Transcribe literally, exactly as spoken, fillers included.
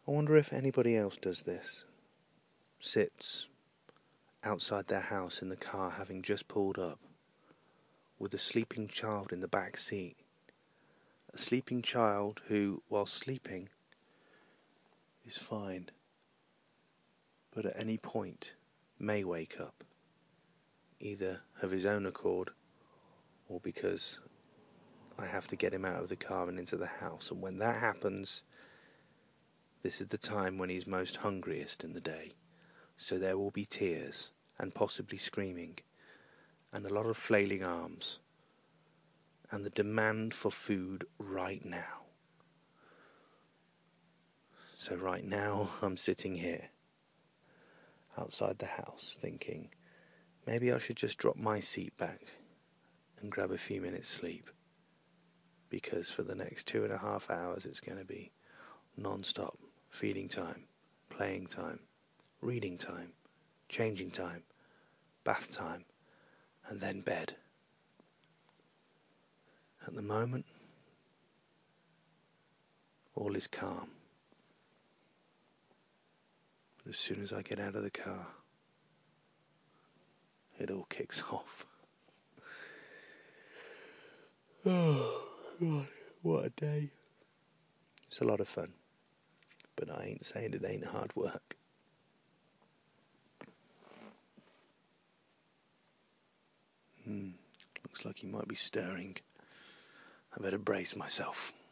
I wonder if anybody else does this. Sits outside their house in the car, having just pulled up, with a sleeping child in the back seat. A sleeping child who, while sleeping, is fine, but at any point may wake up, either of his own accord or because I have to get him out of the car and into the house. And when that happens, this is the time when he's most hungriest in the day. So there will be tears and possibly screaming and a lot of flailing arms and the demand for food right now. So right now I'm sitting here outside the house thinking maybe I should just drop my seat back and grab a few minutes sleep, because for the next two and a half hours it's going to be non-stop feeding time, playing time, reading time, changing time, bath time, and then bed. At the moment, all is calm. But as soon as I get out of the car, it all kicks off. Oh, God, what a day. It's a lot of fun, but I ain't saying it ain't hard work. Hmm, looks like he might be stirring. I better brace myself.